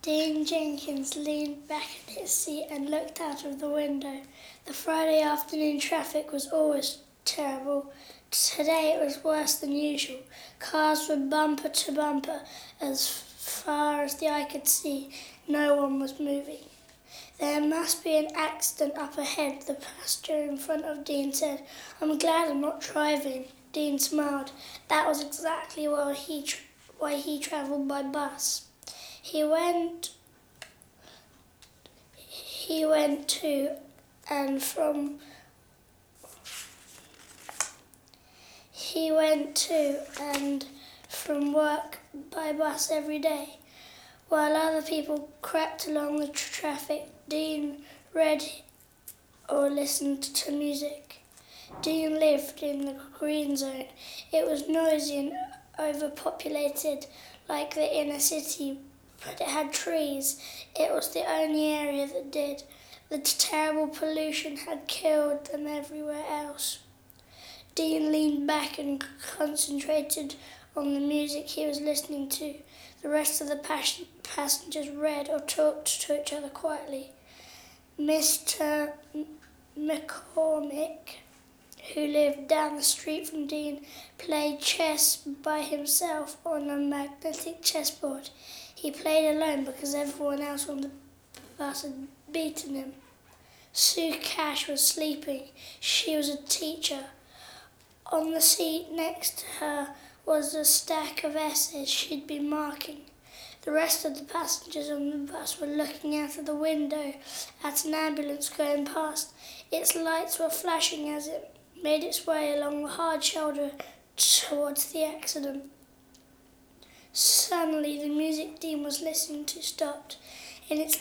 Dean Jenkins leaned back in his seat and looked out of the window. The Friday afternoon traffic was always terrible. Today it was worse than usual. Cars were bumper to bumper. As far as the eye could see, no one was moving. "There must be an accident up ahead," the passenger in front of Dean said. "I'm glad I'm not driving." Dean smiled. That was exactly why he travelled by bus. He went to and from work by bus every day. While other people crept along the traffic, Dean read or listened to music. Dean lived in the green zone. It was noisy and overpopulated like the inner city, but it had trees. It was the only area that did. The terrible pollution had killed them everywhere else. Dean leaned back and concentrated on the music he was listening to. The rest of the passengers read or talked to each other quietly. Mr. McCormick, who lived down the street from Dean, played chess by himself on a magnetic chessboard. He played alone because everyone else on the bus had beaten him. Sue Cash was sleeping. She was a teacher. On the seat next to her was a stack of essays she'd been marking. The rest of the passengers on the bus were looking out of the window at an ambulance going past. Its lights were flashing as it made its way along the hard shoulder towards the accident. Suddenly, the music Dean was listening to stopped. In its